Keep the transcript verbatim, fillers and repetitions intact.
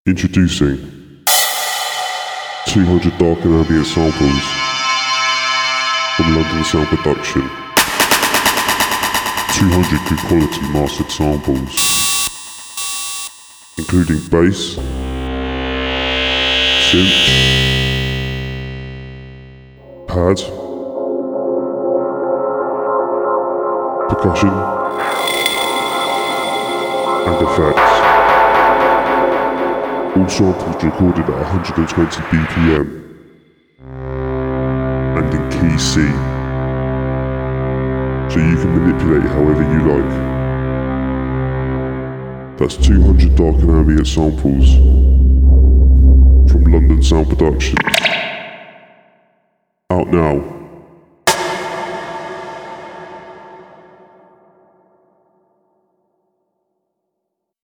Introducing two hundred dark and ambient samples from London Sound Production. two hundred good quality mastered samples, including bass, synth, pad, percussion, and effects. All samples recorded at one hundred twenty B P M and in key C, so you can manipulate however you like. That's two hundred dark and ambient samples from London Sound Productions. Out now.